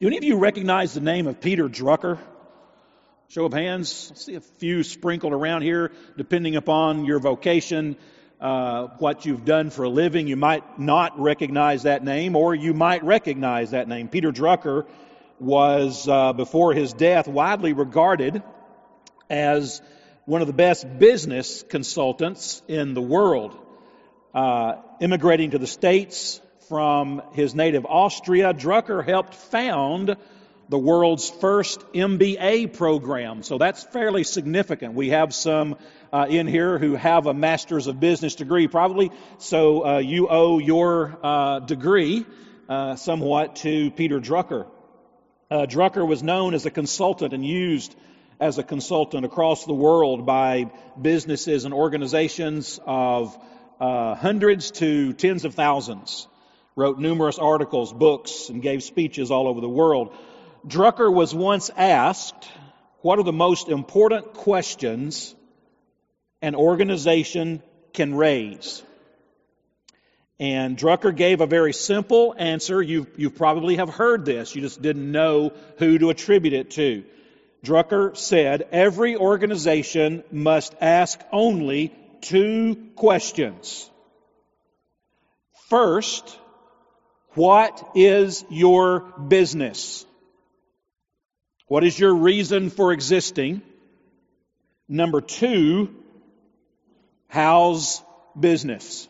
Do any of you recognize the name of Peter Drucker? Show of hands. I see a few sprinkled around here, depending upon your vocation, what you've done for a living. You might not recognize that name, or you might recognize that name. Peter Drucker was, before his death, widely regarded as one of the best business consultants in the world. Immigrating to the States from his native Austria, Drucker helped found the world's first MBA program. So that's fairly significant. We have some in here who have a Master's of Business degree, probably. So you owe your degree somewhat to Peter Drucker. Drucker was known as a consultant and used as a consultant across the world by businesses and organizations of hundreds to tens of thousands. Wrote numerous articles, books, and gave speeches all over the world. Drucker was once asked, what are the most important questions an organization can raise? And Drucker gave a very simple answer. You probably have heard this. You just didn't know who to attribute it to. Drucker said, every organization must ask only two questions. First, what is your business? What is your reason for existing? Number two, how's business?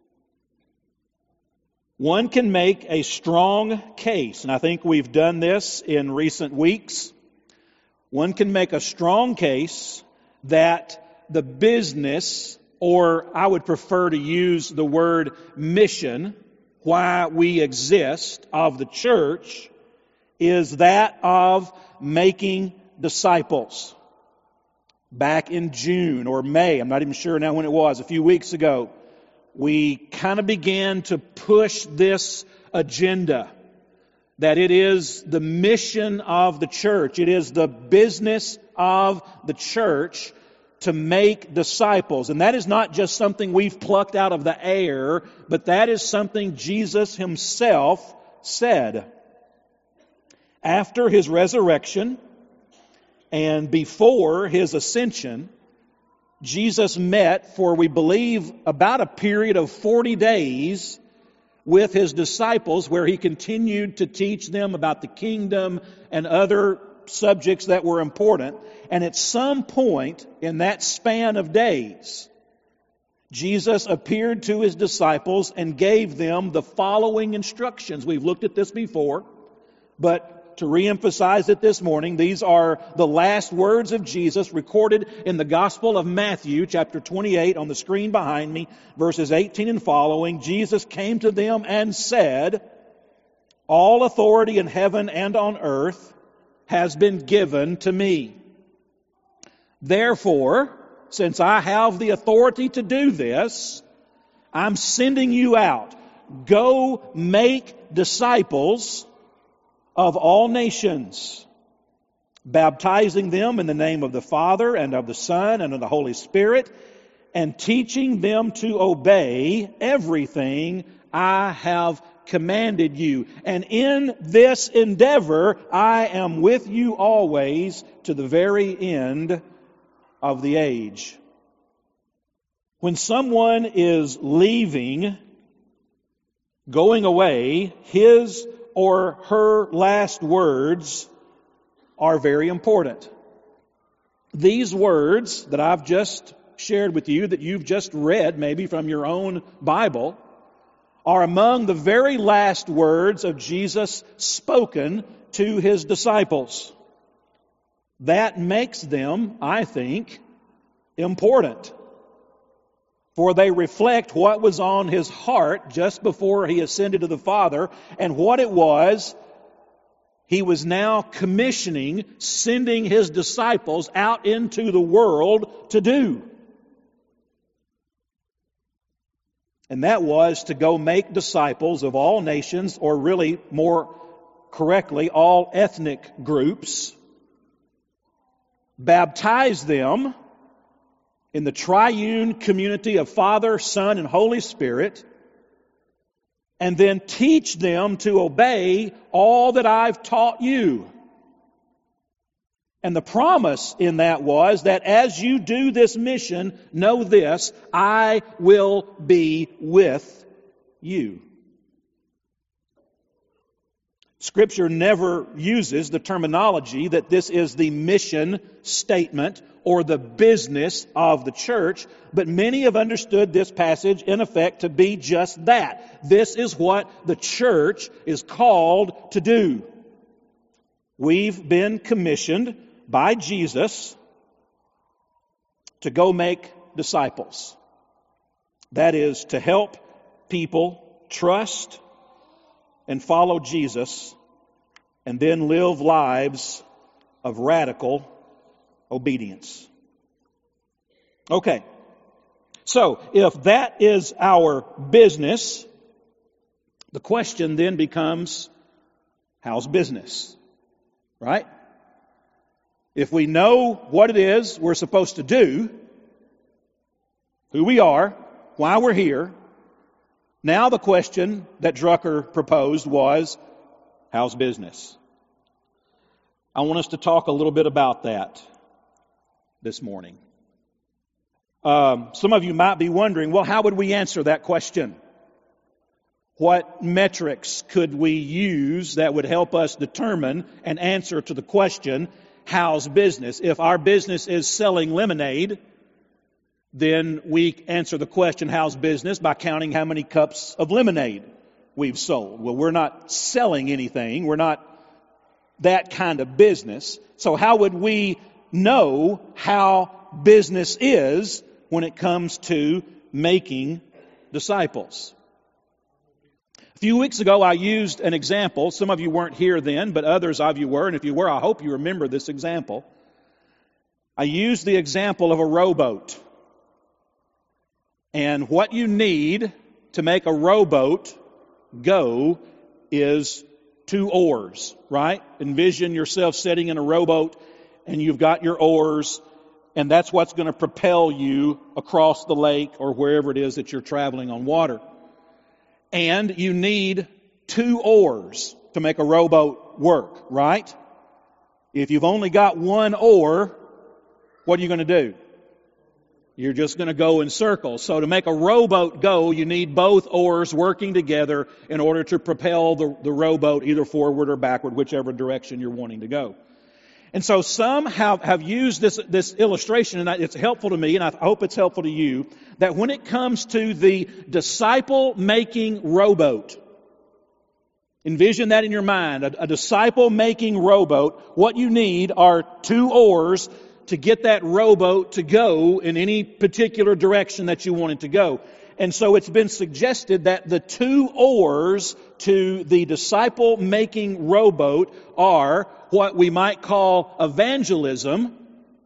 One can make a strong case, and I think we've done this in recent weeks. One can make a strong case that the business, or I would prefer to use the word mission, why we exist, of the church, is that of making disciples. Back in June or May, I'm not even sure now when it was, a few weeks ago, we kind of began to push this agenda that it is the mission of the church, it is the business of the church to make disciples. And that is not just something we've plucked out of the air, but that is something Jesus himself said. After his resurrection and before his ascension, Jesus met for, we believe, about a period of 40 days with his disciples where he continued to teach them about the kingdom and other subjects that were important. And at some point in that span of days, Jesus appeared to his disciples and gave them the following instructions. We've looked at this before, but to reemphasize it this morning, these are the last words of Jesus recorded in the Gospel of Matthew, chapter 28, on the screen behind me, verses 18 and following. Jesus came to them and said, all authority in heaven and on earth has been given to me. Therefore, since I have the authority to do this, I'm sending you out. Go make disciples of all nations, baptizing them in the name of the Father and of the Son and of the Holy Spirit, and teaching them to obey everything I have commanded you. And in this endeavor, I am with you always to the very end of the age. When someone is leaving, going away, his or her last words are very important. These words that I've just shared with you, that you've just read maybe from your own Bible, are among the very last words of Jesus spoken to his disciples. That makes them, I think, important. For they reflect what was on his heart just before he ascended to the Father, and what it was he was now commissioning, sending his disciples out into the world to do. And that was to go make disciples of all nations, or really more correctly, all ethnic groups, baptize them in the triune community of Father, Son, and Holy Spirit, and then teach them to obey all that I've taught you. And the promise in that was that as you do this mission, know this, I will be with you. Scripture never uses the terminology that this is the mission statement or the business of the church, but many have understood this passage in effect to be just that. This is what the church is called to do. We've been commissioned by Jesus to go make disciples. That is, to help people trust and follow Jesus and then live lives of radical obedience. Okay, so if that is our business, the question then becomes, how's business? Right? If we know what it is we're supposed to do, who we are, why we're here, now the question that Drucker proposed was, how's business? I want us to talk a little bit about that this morning. Some of you might be wondering, well, how would we answer that question? What metrics could we use that would help us determine an answer to the question, how's business? If our business is selling lemonade, then we answer the question, how's business, by counting how many cups of lemonade we've sold. Well, we're not selling anything. We're not that kind of business. So how would we know how business is when it comes to making disciples? A few weeks ago, I used an example. Some of you weren't here then, but others of you were. And if you were, I hope you remember this example. I used the example of a rowboat. And what you need to make a rowboat go is 2 oars, right? Envision yourself sitting in a rowboat and you've got your oars, and that's what's going to propel you across the lake or wherever it is that you're traveling on water. And you need 2 oars to make a rowboat work, right? If you've only got 1 oar, what are you going to do? You're just going to go in circles. So to make a rowboat go, you need both oars working together in order to propel the rowboat either forward or backward, whichever direction you're wanting to go. And so some have used this illustration, and it's helpful to me, and I hope it's helpful to you, that when it comes to the disciple-making rowboat, envision that in your mind, a disciple-making rowboat, what you need are 2 oars to get that rowboat to go in any particular direction that you want it to go. And so it's been suggested that the 2 oars to the disciple-making rowboat are what we might call evangelism.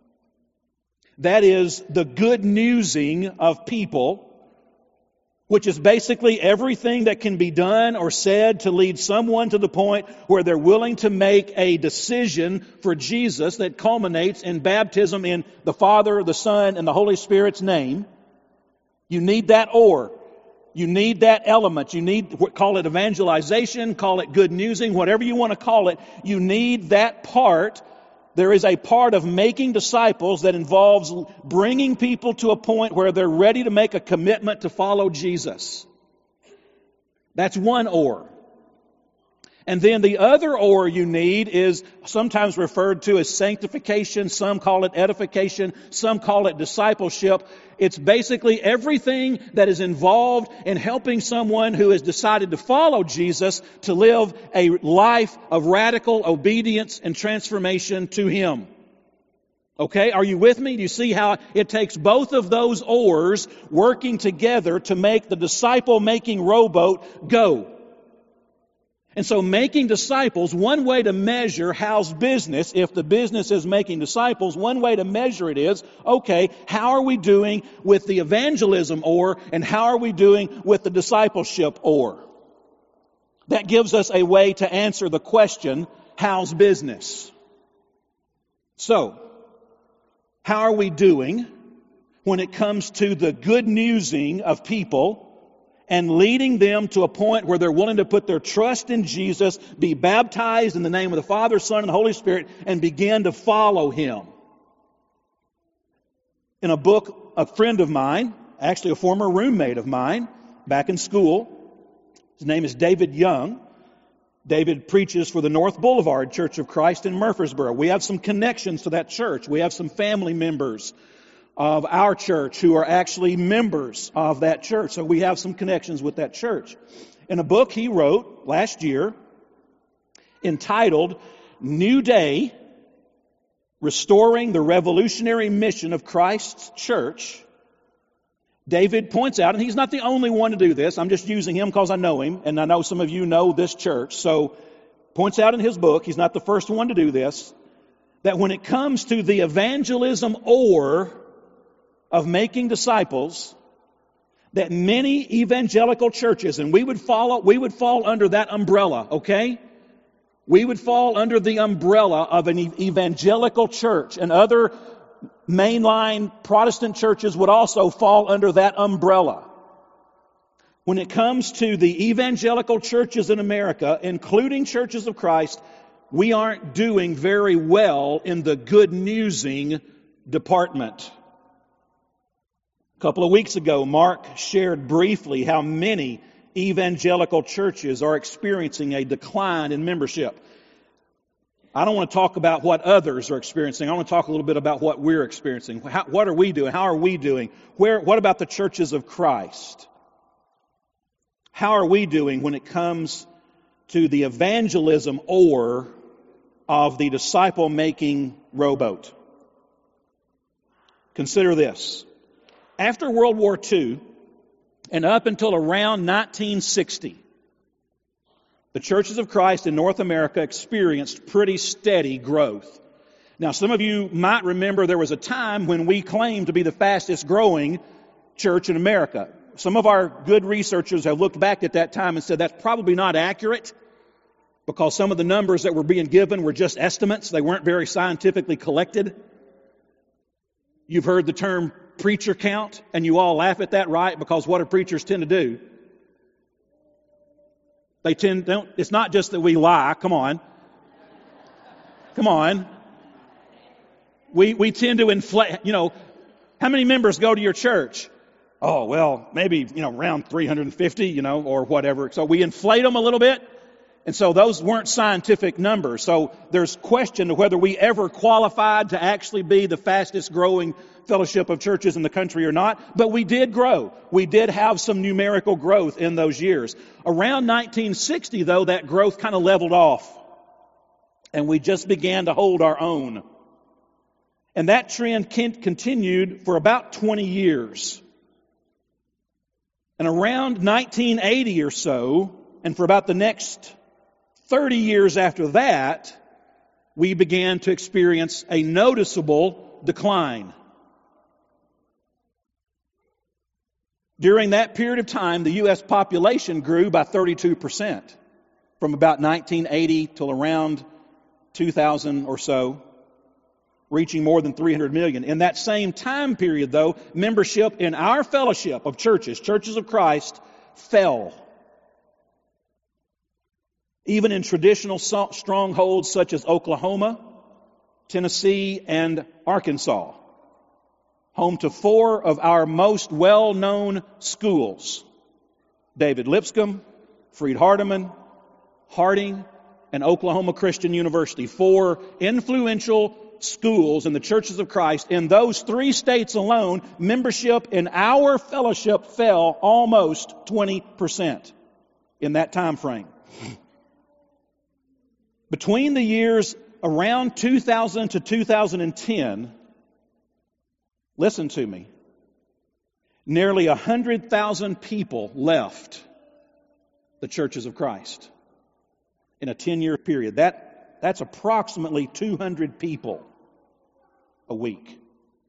That is the good newsing of people, which is basically everything that can be done or said to lead someone to the point where they're willing to make a decision for Jesus that culminates in baptism in the Father, the Son, and the Holy Spirit's name. You need that oar. You need that element. You need, call it evangelization, call it good newsing, whatever you want to call it. You need that part. There is a part of making disciples that involves bringing people to a point where they're ready to make a commitment to follow Jesus. That's 1 oar. And then the other oar you need is sometimes referred to as sanctification. Some call it edification. Some call it discipleship. It's basically everything that is involved in helping someone who has decided to follow Jesus to live a life of radical obedience and transformation to Him. Okay, are you with me? Do you see how it takes both of those oars working together to make the disciple-making rowboat go? And so making disciples, one way to measure how's business, if the business is making disciples, one way to measure it is, okay, how are we doing with the evangelism oar and how are we doing with the discipleship oar? That gives us a way to answer the question, how's business? So, how are we doing when it comes to the good newsing of people and leading them to a point where they're willing to put their trust in Jesus, be baptized in the name of the Father, Son, and the Holy Spirit, and begin to follow Him. In a book, a friend of mine, actually a former roommate of mine, back in school, his name is David Young. David preaches for the North Boulevard Church of Christ in Murfreesboro. We have some connections to that church. We have some family members of our church who are actually members of that church. So we have some connections with that church. In a book he wrote last year entitled New Day, Restoring the Revolutionary Mission of Christ's Church, David points out, and he's not the only one to do this, I'm just using him because I know him, and I know some of you know this church, so points out in his book, he's not the first one to do this, that when it comes to the evangelism of making disciples, that many evangelical churches, and we would fall under that umbrella, okay? We would fall under the umbrella of an evangelical church, and other mainline Protestant churches would also fall under that umbrella. When it comes to the evangelical churches in America, including Churches of Christ, we aren't doing very well in the good newsing department. A couple of weeks ago, Mark shared briefly how many evangelical churches are experiencing a decline in membership. I don't want to talk about what others are experiencing. I want to talk a little bit about what we're experiencing. What are we doing? How are we doing? What about the churches of Christ? How are we doing when it comes to the evangelism of the disciple-making rowboat? Consider this. After World War II, and up until around 1960, the Churches of Christ in North America experienced pretty steady growth. Now, some of you might remember there was a time when we claimed to be the fastest growing church in America. Some of our good researchers have looked back at that time and said that's probably not accurate because some of the numbers that were being given were just estimates. They weren't very scientifically collected. You've heard the term preacher count, and you all laugh at that, right? Because what do preachers tend to do? It's not just that we lie. Come on. We tend to inflate, how many members go to your church? Oh, well, maybe, around 350, or whatever. So we inflate them a little bit. And so those weren't scientific numbers. So there's question to whether we ever qualified to actually be the fastest growing fellowship of churches in the country or not. But we did grow. We did have some numerical growth in those years. Around 1960, though, that growth kind of leveled off. And we just began to hold our own. And that trend continued for about 20 years. And around 1980 or so, and for about the next 30 years after that, we began to experience a noticeable decline. During that period of time, the U.S. population grew by 32%, from about 1980 till around 2000 or so, reaching more than 300 million. In that same time period, though, membership in our fellowship of churches, Churches of Christ, fell. Even in traditional strongholds such as Oklahoma, Tennessee, and Arkansas, home to 4 of our most well-known schools, David Lipscomb, Freed Hardeman, Harding, and Oklahoma Christian University, 4 influential schools in the Churches of Christ. In those 3 states alone, membership in our fellowship fell almost 20% in that time frame. Between the years around 2000 to 2010, listen to me, nearly 100,000 people left the Churches of Christ in a 10-year period. That's approximately 200 people a week.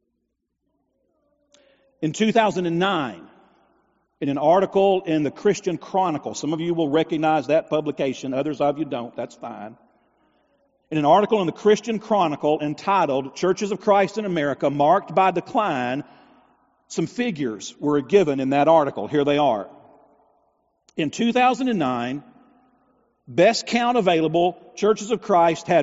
In 2009, in an article in the Christian Chronicle, some of you will recognize that publication, others of you don't, that's fine. In an article in the Christian Chronicle entitled Churches of Christ in America Marked by Decline, some figures were given in that article. Here they are. In 2009, best count available, Churches of Christ had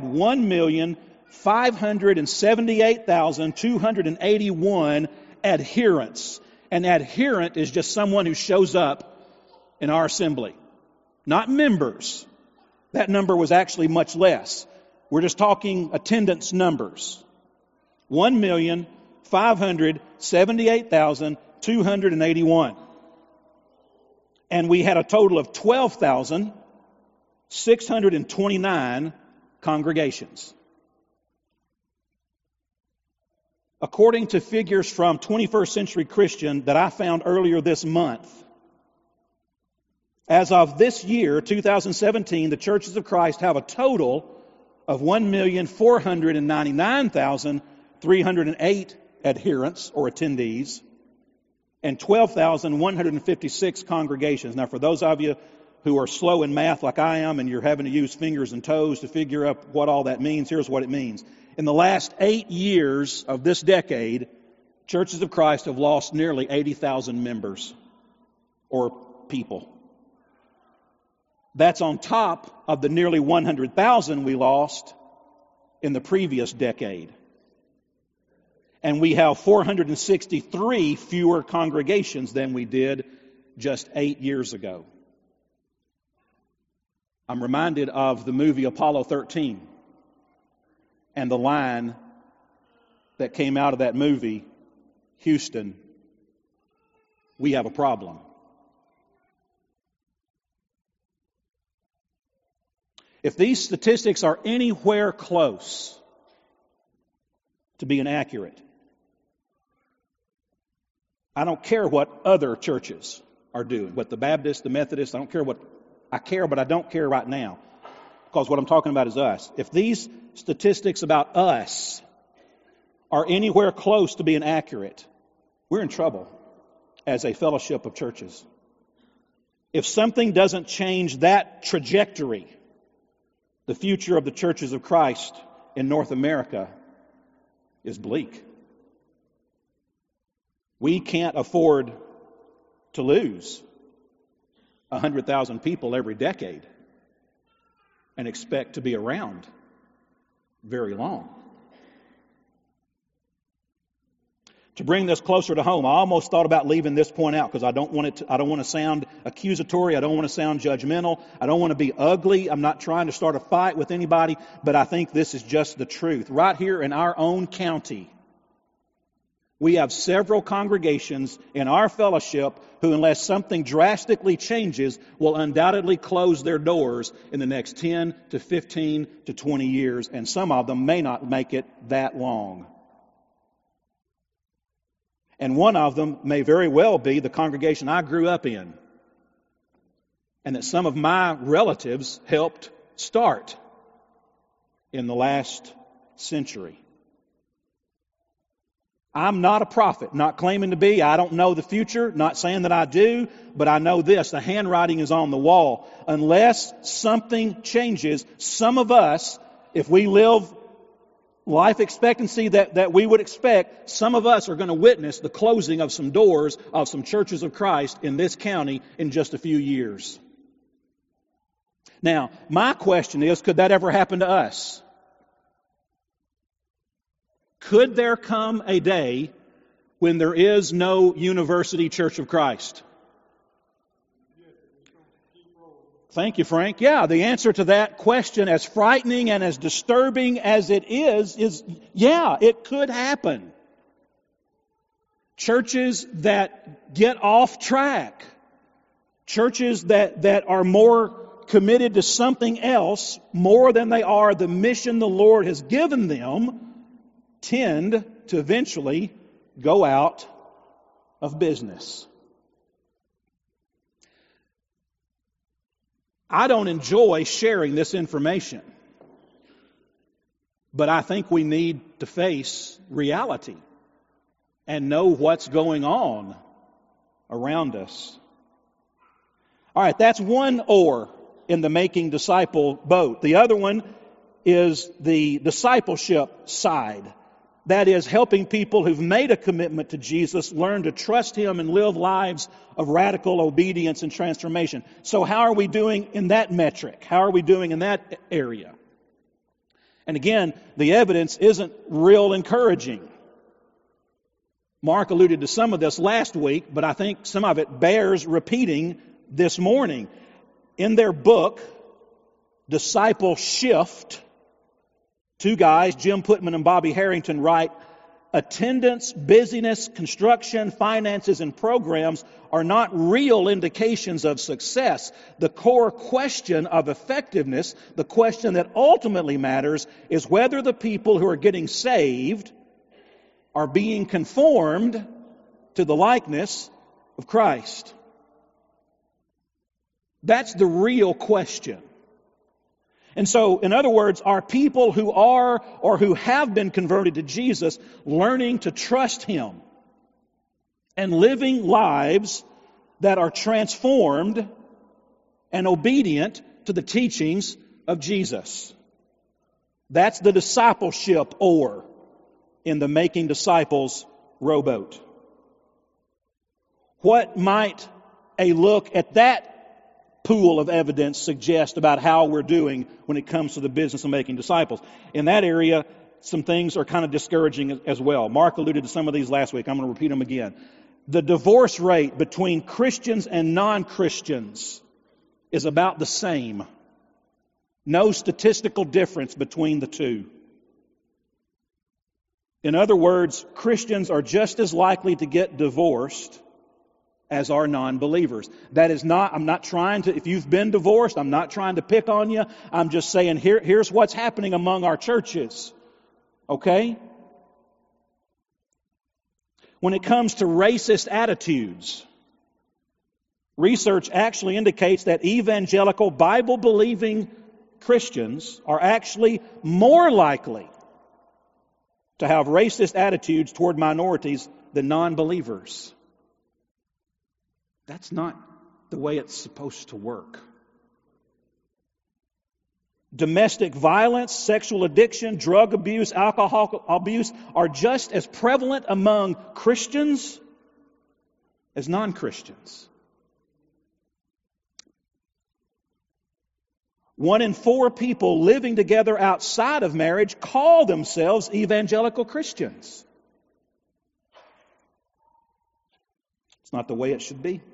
1,578,281 adherents. An adherent is just someone who shows up in our assembly, not members. That number was actually much less. We're just talking attendance numbers. 1,578,281. And we had a total of 12,629 congregations. According to figures from 21st Century Christian that I found earlier this month, as of this year, 2017, the Churches of Christ have a total of 1,499,308 adherents or attendees and 12,156 congregations. Now, for those of you who are slow in math like I am and you're having to use fingers and toes to figure out what all that means, here's what it means. In the last 8 years of this decade, Churches of Christ have lost nearly 80,000 members or people. That's on top of the nearly 100,000 we lost in the previous decade. And we have 463 fewer congregations than we did just 8 years ago. I'm reminded of the movie Apollo 13 and the line that came out of that movie, Houston, we have a problem. If these statistics are anywhere close to being accurate, I don't care what other churches are doing, what the Baptists, the Methodists, I care, but I don't care right now. Because what I'm talking about is us. If these statistics about us are anywhere close to being accurate, we're in trouble as a fellowship of churches. If something doesn't change that trajectory, the future of the Churches of Christ in North America is bleak. We can't afford to lose 100,000 people every decade and expect to be around very long. To bring this closer to home, I almost thought about leaving this point out because I don't want to sound accusatory. I don't want to sound judgmental. I don't want to be ugly. I'm not trying to start a fight with anybody, but I think this is just the truth. Right here in our own county, we have several congregations in our fellowship who, unless something drastically changes, will undoubtedly close their doors in the next 10 to 15 to 20 years, and some of them may not make it that long. And one of them may very well be the congregation I grew up in, and that some of my relatives helped start in the last century. I'm not a prophet, not claiming to be. I don't know the future, not saying that I do, but I know this, the handwriting is on the wall. Unless something changes, some of us, if we live life expectancy that we would expect, some of us are going to witness the closing of some doors of some Churches of Christ in this county in just a few years. Now, my question is, could that ever happen to us? Could there come a day when there is no University Church of Christ? Thank you, Frank. Yeah, the answer to that question, as frightening and as disturbing as it is yeah, it could happen. Churches that get off track, churches that are more committed to something else more than they are the mission the Lord has given them, tend to eventually go out of business. I don't enjoy sharing this information, but I think we need to face reality and know what's going on around us. All right, that's one oar in the making disciple boat. The other one is the discipleship side. That is, helping people who've made a commitment to Jesus learn to trust Him and live lives of radical obedience and transformation. So how are we doing in that metric? How are we doing in that area? And again, the evidence isn't real encouraging. Mark alluded to some of this last week, but I think some of it bears repeating this morning. In their book, Disciple Shift, two guys, Jim Putman and Bobby Harrington, write, attendance, busyness, construction, finances, and programs are not real indications of success. The core question of effectiveness, the question that ultimately matters, is whether the people who are getting saved are being conformed to the likeness of Christ. That's the real question. And so, in other words, are people who are or who have been converted to Jesus learning to trust Him and living lives that are transformed and obedient to the teachings of Jesus? That's the discipleship oar in the Making Disciples rowboat. What might a look at that pool of evidence suggest about how we're doing when it comes to the business of making disciples? In that area, some things are kind of discouraging as well. Mark alluded to some of these last week. I'm going to repeat them again. The divorce rate between Christians and non-Christians is about the same. No statistical difference between the two. In other words, Christians are just as likely to get divorced as are non-believers. That is not, I'm not trying to, if you've been divorced, I'm not trying to pick on you. I'm just saying here's what's happening among our churches. Okay? When it comes to racist attitudes, research actually indicates that evangelical Bible-believing Christians are actually more likely to have racist attitudes toward minorities than non-believers. That's not the way it's supposed to work. Domestic violence, sexual addiction, drug abuse, alcohol abuse are just as prevalent among Christians as non-Christians. 1 in 4 people living together outside of marriage call themselves evangelical Christians. It's not the way it should be.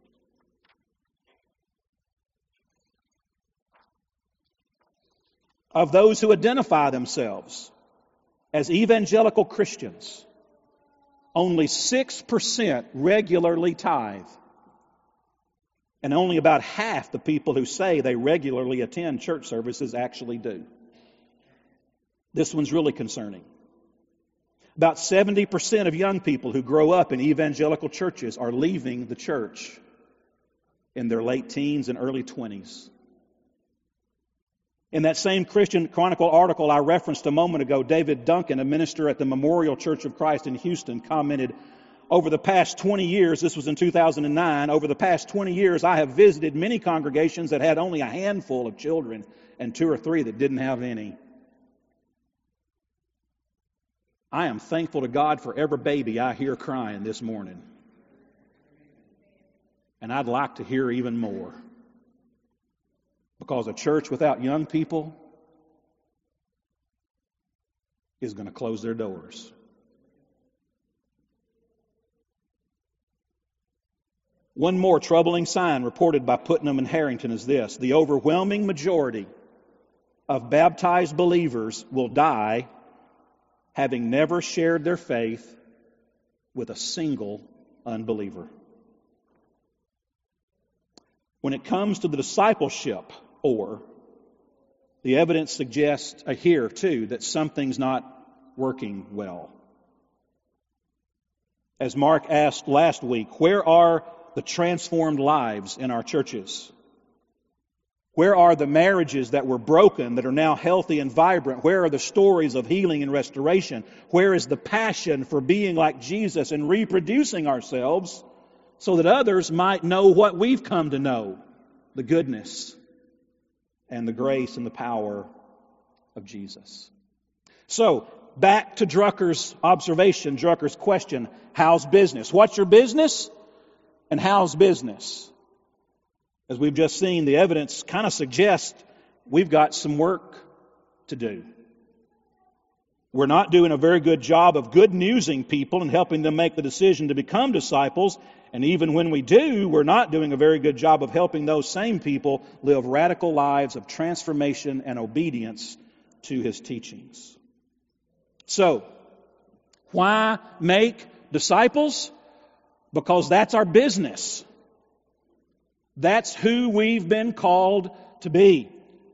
Of those who identify themselves as evangelical Christians, only 6% regularly tithe. And only about half the people who say they regularly attend church services actually do. This one's really concerning. About 70% of young people who grow up in evangelical churches are leaving the church in their late teens and early 20s. In that same Christian Chronicle article I referenced a moment ago, David Duncan, a minister at the Memorial Church of Christ in Houston, commented, over the past 20 years, this was in 2009, over the past 20 years, I have visited many congregations that had only a handful of children and 2 or 3 that didn't have any. I am thankful to God for every baby I hear crying this morning. And I'd like to hear even more. Because a church without young people is going to close their doors. One more troubling sign reported by Putnam and Harrington is this: the overwhelming majority of baptized believers will die having never shared their faith with a single unbeliever. When it comes to the discipleship, or the evidence suggests here too that something's not working well. As Mark asked last week, where are the transformed lives in our churches? Where are the marriages that were broken that are now healthy and vibrant? Where are the stories of healing and restoration? Where is the passion for being like Jesus and reproducing ourselves so that others might know what we've come to know, the goodness and the grace and the power of Jesus? So, back to Drucker's observation, Drucker's question, how's business? What's your business? And how's business? As we've just seen, the evidence kind of suggests we've got some work to do. We're not doing a very good job of good newsing people and helping them make the decision to become disciples. And even when we do, we're not doing a very good job of helping those same people live radical lives of transformation and obedience to His teachings. So, why make disciples? Because that's our business. That's who we've been called to be.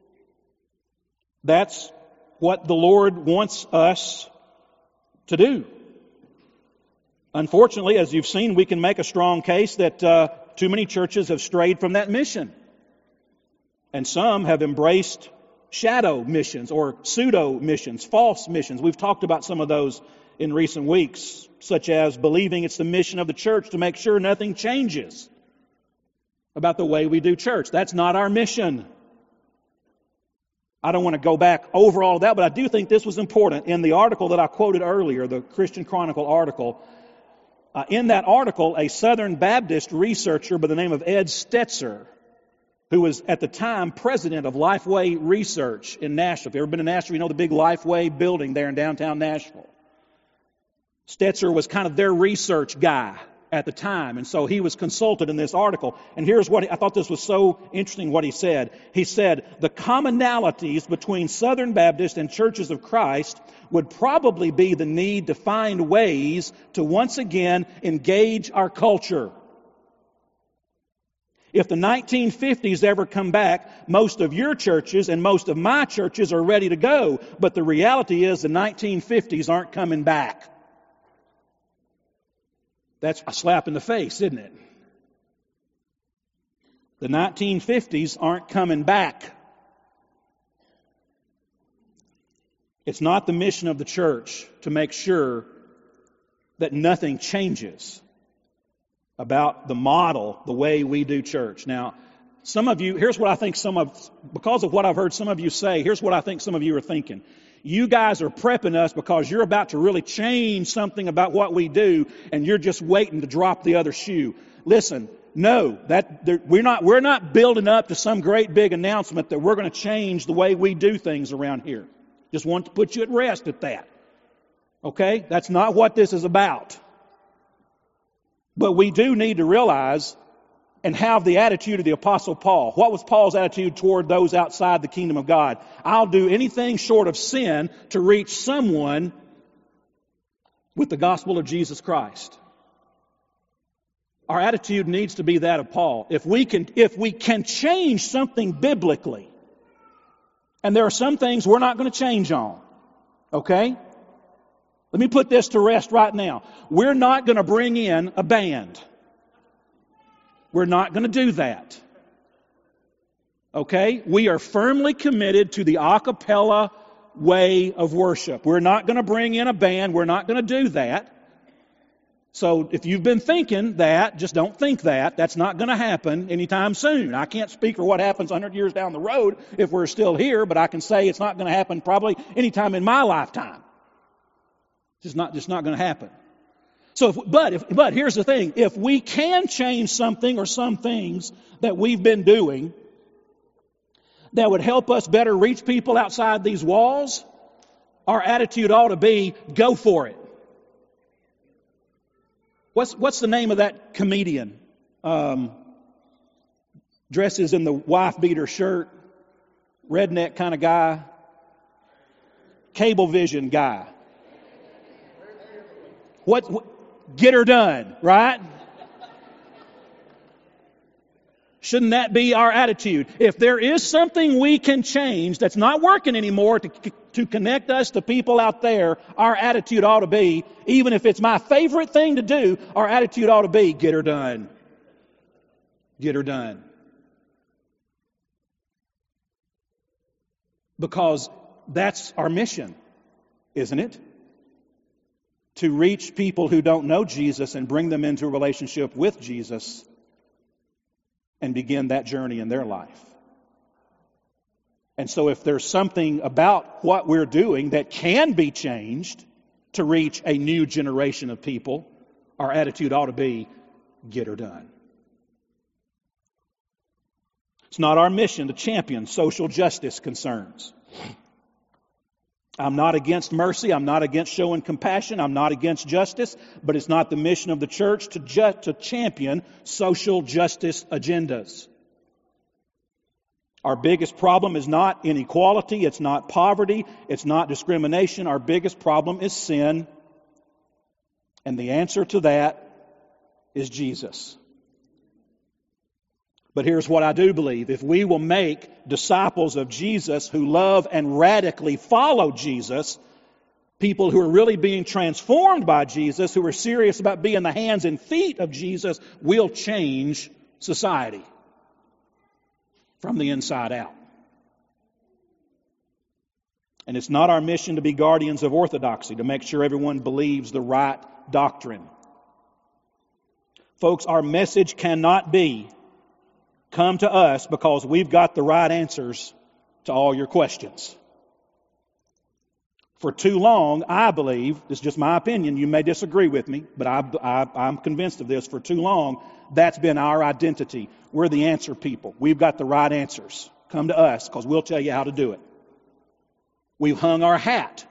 That's what the Lord wants us to do. Unfortunately, as you've seen, we can make a strong case that too many churches have strayed from that mission. And some have embraced shadow missions or pseudo missions, false missions. We've talked about some of those in recent weeks, such as believing it's the mission of the church to make sure nothing changes about the way we do church. That's not our mission. I don't want to go back over all of that, but I do think this was important. In the article that I quoted earlier, the Christian Chronicle article, in that article, a Southern Baptist researcher by the name of Ed Stetzer, who was at the time president of Lifeway Research in Nashville. If you've ever been to Nashville, you know the big Lifeway building there in downtown Nashville. Stetzer was kind of their research guy at the time, and so he was consulted in this article. And here's what I thought this was so interesting what he said. He said, the commonalities between Southern Baptist and Churches of Christ would probably be the need to find ways to once again engage our culture. If the 1950s ever come back, most of your churches and most of my churches are ready to go. But the reality is the 1950s aren't coming back. That's a slap in the face, isn't it? The 1950s aren't coming back. It's not the mission of the church to make sure that nothing changes about the model, the way we do church. Now, some of you, here's what I think because of what I've heard some of you say, here's what I think some of you are thinking. You guys are prepping us because you're about to really change something about what we do, and you're just waiting to drop the other shoe. Listen, no, we're not building up to some great big announcement that we're going to change the way we do things around here. Just want to put you at rest at that. Okay? That's not what this is about. But we do need to realize and have the attitude of the Apostle Paul. What was Paul's attitude toward those outside the kingdom of God? I'll do anything short of sin to reach someone with the gospel of Jesus Christ. Our attitude needs to be that of Paul. If we can change something biblically, and there are some things we're not going to change on, okay? Let me put this to rest right now. We're not going to bring in a band. We're not going to do that. Okay? We are firmly committed to the a cappella way of worship. We're not going to bring in a band. We're not going to do that. So if you've been thinking that, just don't think that. That's not going to happen anytime soon. I can't speak for what happens 100 years down the road if we're still here, but I can say it's not going to happen probably anytime in my lifetime. It's just not going to happen. So, but here's the thing. If we can change something or some things that we've been doing that would help us better reach people outside these walls, our attitude ought to be, go for it. What's the name of that comedian? Dresses in the wife-beater shirt, redneck kind of guy, Cablevision guy. What? Get her done, right? Shouldn't that be our attitude? If there is something we can change that's not working anymore to connect us to people out there, our attitude ought to be, even if it's my favorite thing to do, our attitude ought to be, get her done. Get her done. Because that's our mission, isn't it? To reach people who don't know Jesus and bring them into a relationship with Jesus and begin that journey in their life. And so if there's something about what we're doing that can be changed to reach a new generation of people, our attitude ought to be, get her done. It's not our mission to champion social justice concerns. I'm not against mercy. I'm not against showing compassion. I'm not against justice. But it's not the mission of the church to champion social justice agendas. Our biggest problem is not inequality. It's not poverty. It's not discrimination. Our biggest problem is sin. And the answer to that is Jesus. But here's what I do believe. If we will make disciples of Jesus who love and radically follow Jesus, people who are really being transformed by Jesus, who are serious about being the hands and feet of Jesus, will change society from the inside out. And it's not our mission to be guardians of orthodoxy, to make sure everyone believes the right doctrine. Folks, our message cannot be, come to us because we've got the right answers to all your questions. For too long, I believe, this is just my opinion, you may disagree with me, but I'm convinced of this, for too long, that's been our identity. We're the answer people. We've got the right answers. Come to us because we'll tell you how to do it. We've hung our hat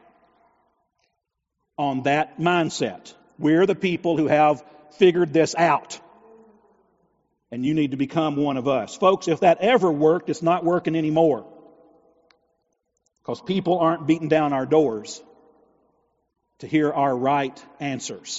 on that mindset. We're the people who have figured this out. And you need to become one of us. Folks, if that ever worked, it's not working anymore. Because people aren't beating down our doors to hear our right answers.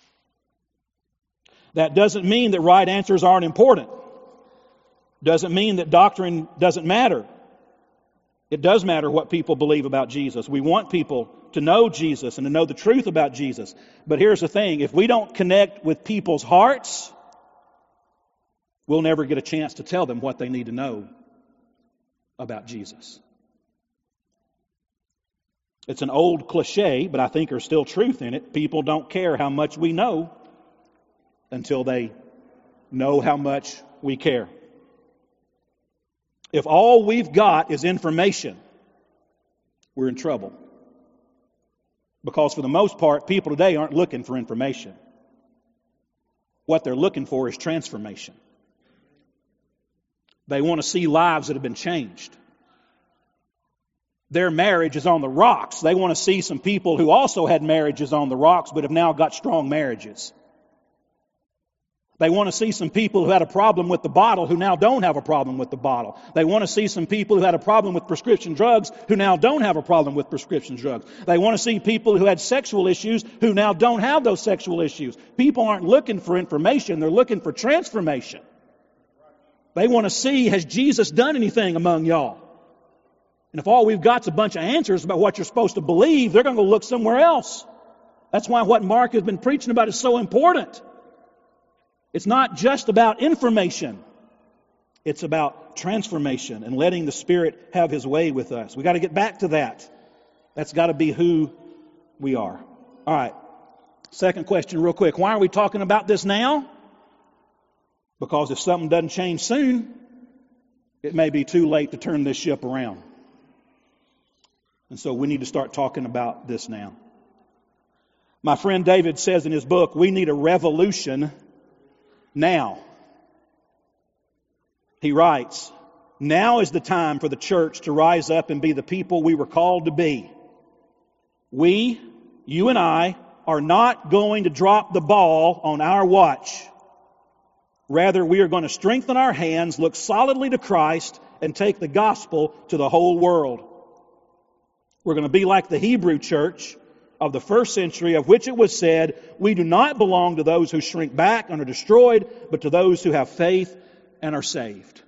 That doesn't mean that right answers aren't important. Doesn't mean that doctrine doesn't matter. It does matter what people believe about Jesus. We want people to know Jesus and to know the truth about Jesus. But here's the thing. If we don't connect with people's hearts, we'll never get a chance to tell them what they need to know about Jesus. It's an old cliche, but I think there's still truth in it. People don't care how much we know until they know how much we care. If all we've got is information, we're in trouble. Because for the most part, people today aren't looking for information. What they're looking for is transformation. They want to see lives that have been changed. Their marriage is on the rocks. They want to see some people who also had marriages on the rocks but have now got strong marriages. They want to see some people who had a problem with the bottle who now don't have a problem with the bottle. They want to see some people who had a problem with prescription drugs who now don't have a problem with prescription drugs. They want to see people who had sexual issues who now don't have those sexual issues. People aren't looking for information. They're looking for transformation. They want to see, has Jesus done anything among y'all? And if all we've got is a bunch of answers about what you're supposed to believe, they're going to go look somewhere else. That's why what Mark has been preaching about is so important. It's not just about information. It's about transformation and letting the Spirit have His way with us. We've got to get back to that. That's got to be who we are. All right. Second question real quick. Why are we talking about this now? Because if something doesn't change soon, it may be too late to turn this ship around. And so we need to start talking about this now. My friend David says in his book, we need a revolution now. He writes, now is the time for the church to rise up and be the people we were called to be. We, you and I, are not going to drop the ball on our watch. Rather, we are going to strengthen our hands, look solidly to Christ, and take the gospel to the whole world. We're going to be like the Hebrew church of the first century, of which it was said, we do not belong to those who shrink back and are destroyed, but to those who have faith and are saved.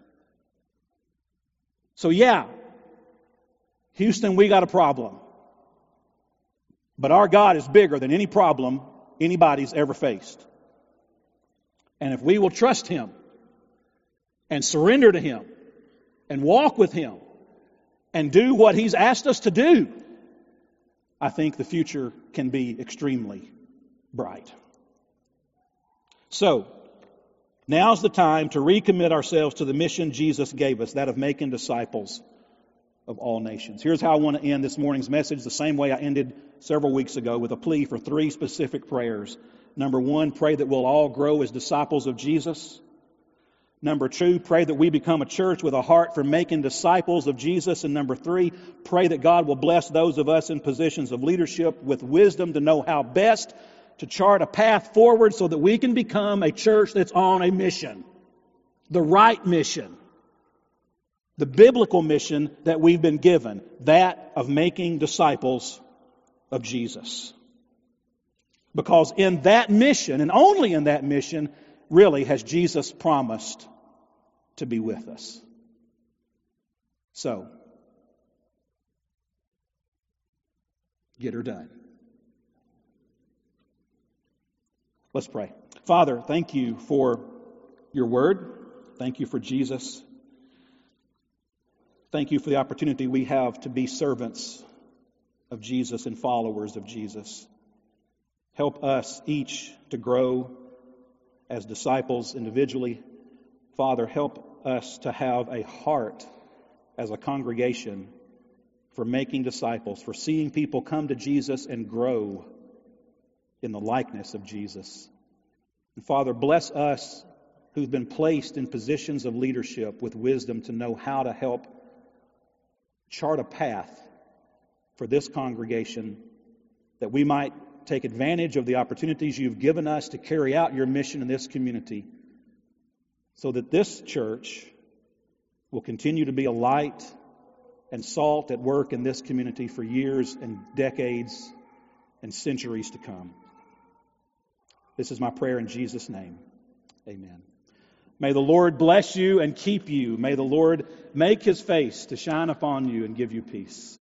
So yeah, Houston, we got a problem. But our God is bigger than any problem anybody's ever faced. And if we will trust Him and surrender to Him and walk with Him and do what He's asked us to do, I think the future can be extremely bright. So, now's the time to recommit ourselves to the mission Jesus gave us, that of making disciples of all nations. Here's how I want to end this morning's message, the same way I ended several weeks ago, with a plea for 3 specific prayers. Number 1, pray that we'll all grow as disciples of Jesus. Number 2, pray that we become a church with a heart for making disciples of Jesus. And number 3, pray that God will bless those of us in positions of leadership with wisdom to know how best to chart a path forward so that we can become a church that's on a mission. The right mission. The biblical mission that we've been given. That of making disciples of Jesus. Because in that mission, and only in that mission, really has Jesus promised to be with us. So, get her done. Let's pray. Father, thank you for your word. Thank you for Jesus. Thank you for the opportunity we have to be servants of Jesus and followers of Jesus. Help us each to grow as disciples individually. Father, help us to have a heart as a congregation for making disciples, for seeing people come to Jesus and grow in the likeness of Jesus. And Father, bless us who've been placed in positions of leadership with wisdom to know how to help chart a path for this congregation, that we might take advantage of the opportunities you've given us to carry out your mission in this community, so that this church will continue to be a light and salt at work in this community for years and decades and centuries to come. This is my prayer in Jesus' name. Amen. May the Lord bless you and keep you. May the Lord make his face to shine upon you and give you peace.